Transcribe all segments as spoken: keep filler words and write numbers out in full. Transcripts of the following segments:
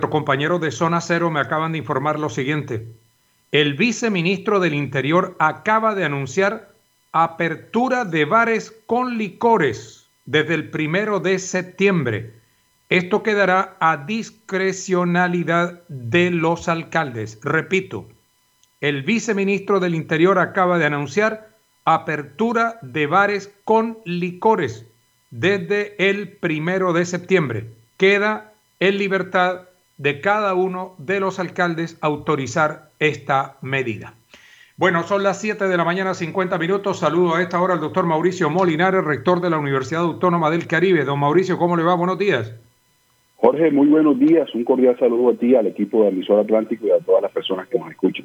compañeros de Zona Cero me acaban de informar lo siguiente. El viceministro del Interior acaba de anunciar apertura de bares con licores desde el primero de septiembre. Esto quedará a discrecionalidad de los alcaldes. Repito, el viceministro del Interior acaba de anunciar apertura de bares con licores desde el primero de septiembre. Queda en libertad de cada uno de los alcaldes autorizar esta medida. Bueno, son las siete de la mañana, cincuenta minutos. Saludo a esta hora al doctor Mauricio Molinares, rector de la Universidad Autónoma del Caribe. Don Mauricio, ¿cómo le va? Buenos días. Jorge, muy buenos días. Un cordial saludo a ti, al equipo de Emisor Atlántico y a todas las personas que nos escuchan.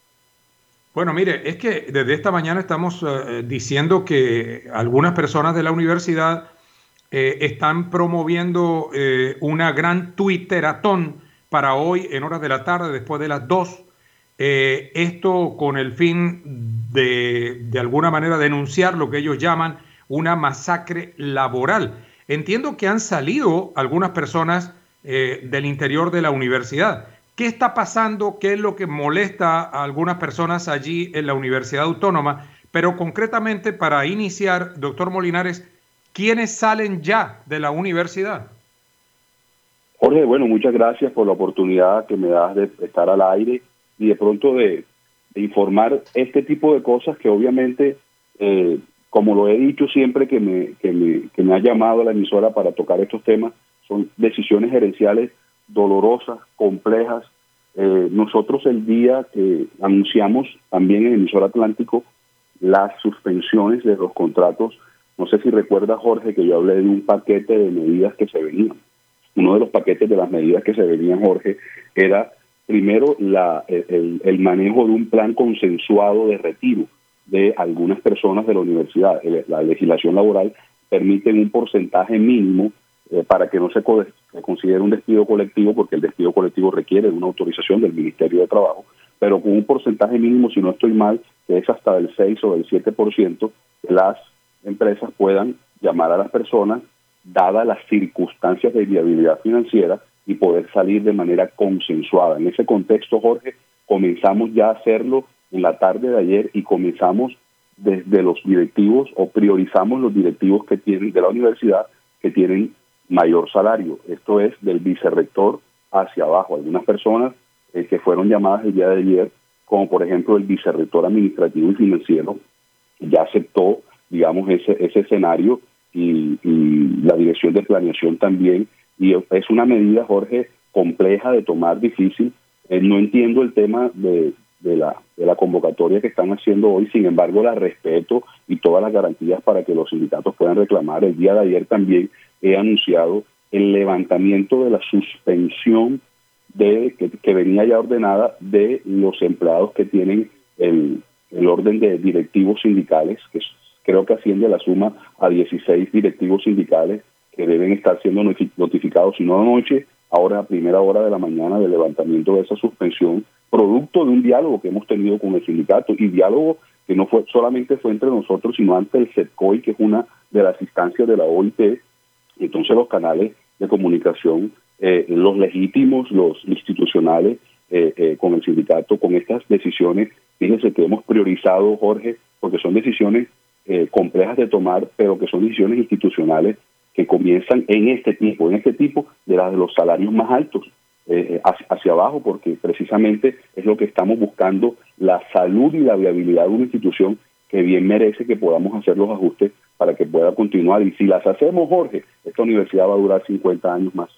Bueno, mire, es que desde esta mañana estamos uh, diciendo que algunas personas de la universidad eh, están promoviendo eh, una gran twitteratón para hoy en horas de la tarde, después de las dos. Eh, esto con el fin de, de alguna manera, denunciar lo que ellos llaman una masacre laboral. Entiendo que han salido algunas personas eh, del interior de la universidad. ¿Qué está pasando? ¿Qué es lo que molesta a algunas personas allí en la Universidad Autónoma? Pero concretamente, para iniciar, doctor Molinares, ¿quiénes salen ya de la universidad? Jorge, bueno, muchas gracias por la oportunidad que me das de estar al aire y de pronto de, de informar este tipo de cosas que obviamente, eh, como lo he dicho siempre que me, que, me, que me ha llamado a la emisora para tocar estos temas, son decisiones gerenciales dolorosas, complejas. Eh, nosotros el día que anunciamos también en Emisor Atlántico las suspensiones de los contratos, no sé si recuerda, Jorge, que yo hablé de un paquete de medidas que se venían. Uno de los paquetes de las medidas que se venían, Jorge, era primero la, el, el manejo de un plan consensuado de retiro de algunas personas de la universidad. La legislación laboral permite un porcentaje mínimo eh, para que no se, co se considere un despido colectivo, porque el despido colectivo requiere de una autorización del Ministerio de Trabajo, pero con un porcentaje mínimo, si no estoy mal, que es hasta del seis o del siete por ciento, las empresas puedan llamar a las personas, dadas las circunstancias de viabilidad financiera, y poder salir de manera consensuada. En ese contexto, Jorge, comenzamos ya a hacerlo en la tarde de ayer y comenzamos desde los directivos o priorizamos los directivos que tienen de la universidad que tienen mayor salario. Esto es del vicerrector hacia abajo. Algunas personas eh, que fueron llamadas el día de ayer, como por ejemplo el vicerrector administrativo y financiero, ya aceptó, digamos, ese, ese escenario y, y la dirección de planeación también. Y es una medida, Jorge, compleja de tomar, difícil. Eh, no entiendo el tema de, de, la, de la convocatoria que están haciendo hoy, sin embargo la respeto y todas las garantías para que los sindicatos puedan reclamar. El día de ayer también he anunciado el levantamiento de la suspensión de que, que venía ya ordenada de los empleados que tienen el, el orden de directivos sindicales, que creo que asciende a la suma a dieciséis directivos sindicales que deben estar siendo notificados, si no anoche, ahora a primera hora de la mañana, del levantamiento de esa suspensión, producto de un diálogo que hemos tenido con el sindicato, y diálogo que no fue solamente fue entre nosotros, sino ante el SETCOI, que es una de las instancias de la O I T. Entonces los canales de comunicación, eh, los legítimos, los institucionales, eh, eh, con el sindicato, con estas decisiones, fíjense que hemos priorizado, Jorge, porque son decisiones eh, complejas de tomar, pero que son decisiones institucionales que comienzan en este tipo, en este tipo de las de los salarios más altos, eh, hacia, hacia abajo, porque precisamente es lo que estamos buscando, la salud y la viabilidad de una institución que bien merece que podamos hacer los ajustes para que pueda continuar. Y si las hacemos, Jorge, esta universidad va a durar cincuenta años más.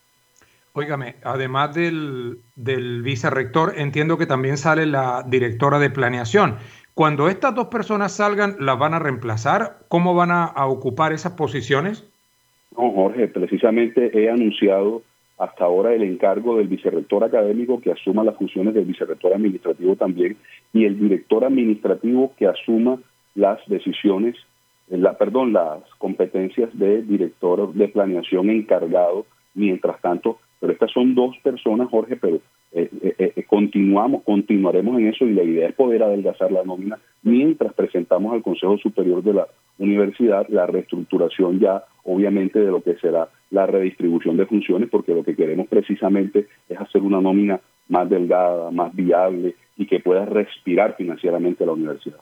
Óigame, además del, del vicerrector, entiendo que también sale la directora de planeación. Cuando estas dos personas salgan, ¿las van a reemplazar? ¿Cómo van a, a ocupar esas posiciones? No, Jorge, precisamente he anunciado hasta ahora el encargo del vicerrector académico que asuma las funciones del vicerrector administrativo también, y el director administrativo que asuma las decisiones, la, perdón, las competencias de director de planeación encargado mientras tanto. Pero estas son dos personas, Jorge, pero eh, eh, eh, continuamos, continuaremos en eso y la idea es poder adelgazar la nómina mientras presentamos al Consejo Superior de la Universidad la reestructuración ya, obviamente, de lo que será la redistribución de funciones, porque lo que queremos precisamente es hacer una nómina más delgada, más viable y que pueda respirar financieramente la universidad.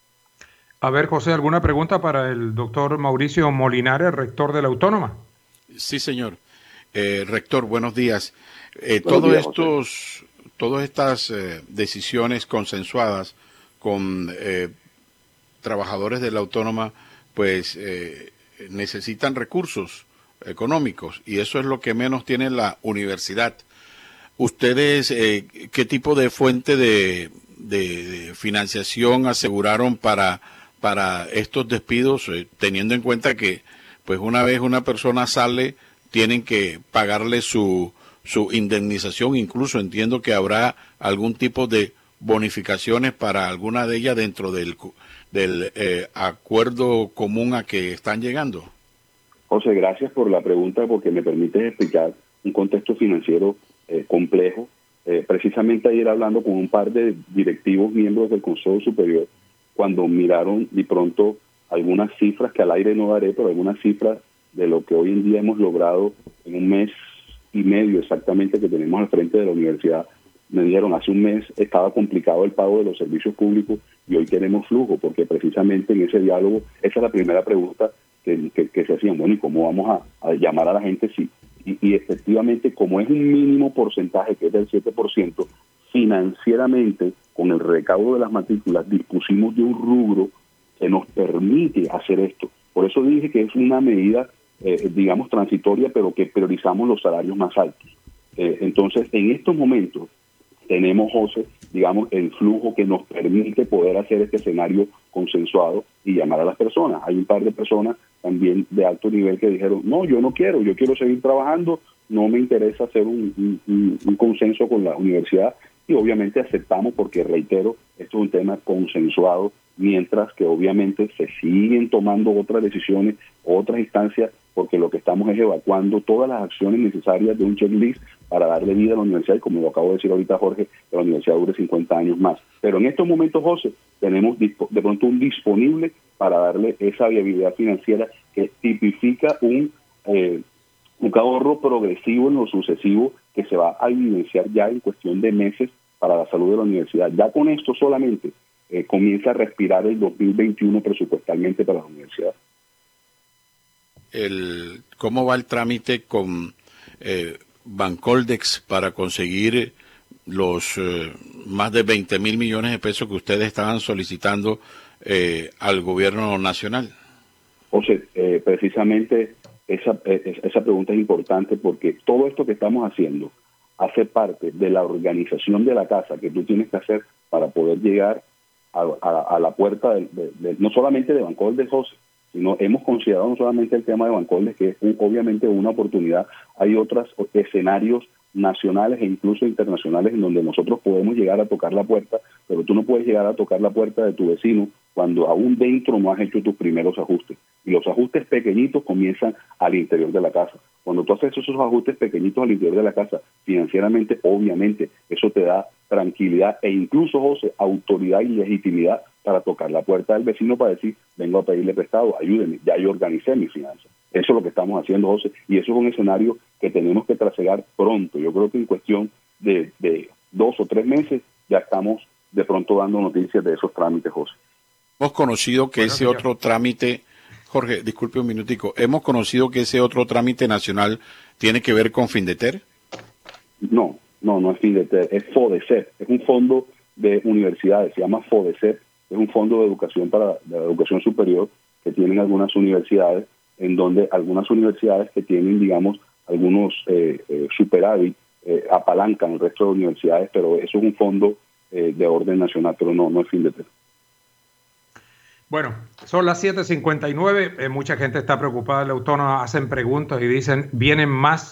A ver, José, ¿alguna pregunta para el doctor Mauricio Molinares, rector de la Autónoma? Sí, señor. Eh, rector, buenos días. Eh, buenos todos días, estos, José. todas estas eh, decisiones consensuadas con eh, trabajadores de la Autónoma, pues eh, necesitan recursos económicos y eso es lo que menos tiene la universidad. ¿Ustedes eh, qué tipo de fuente de, de, de financiación aseguraron para, para estos despidos, eh, teniendo en cuenta que pues una vez una persona sale, tienen que pagarle su, su indemnización? Incluso entiendo que habrá algún tipo de bonificaciones para alguna de ellas dentro del, del eh, acuerdo común a que están llegando. José, gracias por la pregunta, porque me permite explicar un contexto financiero eh, complejo. Eh, precisamente ayer hablando con un par de directivos miembros del Consejo Superior, cuando miraron de pronto algunas cifras que al aire no daré, pero algunas cifras de lo que hoy en día hemos logrado en un mes y medio exactamente que tenemos al frente de la universidad, me dijeron, hace un mes estaba complicado el pago de los servicios públicos y hoy tenemos flujo, porque precisamente en ese diálogo, esa es la primera pregunta que, que, que se hacían, bueno, ¿y cómo vamos a, a llamar a la gente? Sí. Y, y efectivamente, como es un mínimo porcentaje, que es del siete por ciento, financieramente, con el recaudo de las matrículas, dispusimos de un rubro que nos permite hacer esto. Por eso dije que es una medida, eh, digamos, transitoria, pero que priorizamos los salarios más altos. Eh, entonces, en estos momentos, tenemos, José, digamos, el flujo que nos permite poder hacer este escenario consensuado y llamar a las personas. Hay un par de personas también de alto nivel que dijeron, no, yo no quiero, yo quiero seguir trabajando, no me interesa hacer un, un, un consenso con la universidad, y obviamente aceptamos porque, reitero, esto es un tema consensuado, mientras que obviamente se siguen tomando otras decisiones, otras instancias, porque lo que estamos es evacuando todas las acciones necesarias de un checklist para darle vida a la universidad, y como lo acabo de decir ahorita, Jorge, que la universidad dure cincuenta años más. Pero en estos momentos, José, tenemos de pronto un disponible para darle esa viabilidad financiera que tipifica un, eh, un ahorro progresivo en lo sucesivo que se va a evidenciar ya en cuestión de meses para la salud de la universidad. Ya con esto solamente eh, comienza a respirar el dos mil veintiuno presupuestalmente para la universidad. El, ¿Cómo va el trámite con eh, Bancoldex para conseguir los eh, más de veinte mil millones de pesos que ustedes estaban solicitando eh, al gobierno nacional? José, eh, precisamente esa, eh, esa pregunta es importante, porque todo esto que estamos haciendo hace parte de la organización de la casa que tú tienes que hacer para poder llegar a, a, a la puerta de, de, de, no solamente de Bancoldex, José, sino hemos considerado no solamente el tema de Bancoldex, que es un, obviamente una oportunidad. Hay otros escenarios nacionales e incluso internacionales en donde nosotros podemos llegar a tocar la puerta, pero tú no puedes llegar a tocar la puerta de tu vecino cuando aún dentro no has hecho tus primeros ajustes. Y los ajustes pequeñitos comienzan al interior de la casa. Cuando tú haces esos ajustes pequeñitos al interior de la casa, financieramente, obviamente, eso te da tranquilidad e incluso, José, autoridad y legitimidad para tocar la puerta del vecino para decir, vengo a pedirle prestado, ayúdeme, ya yo organicé mis finanzas. Eso es lo que estamos haciendo, José, y eso es un escenario que tenemos que trasegar pronto. Yo creo que en cuestión de, de dos o tres meses ya estamos de pronto dando noticias de esos trámites, José. Hemos conocido que ese otro trámite, Jorge, disculpe un minutico, hemos conocido que ese otro trámite nacional tiene que ver con Findeter. No, no, no es Findeter, es FODECEP, es un fondo de universidades, se llama FODECEP, es un fondo de educación para de la educación superior que tienen algunas universidades, en donde algunas universidades que tienen, digamos, algunos eh, eh, superávit, eh, apalancan el resto de universidades, pero eso es un fondo eh, de orden nacional, pero no, no es Findeter. Bueno, son las siete cincuenta y nueve, eh, mucha gente está preocupada de la Autónoma, hacen preguntas y dicen, ¿vienen más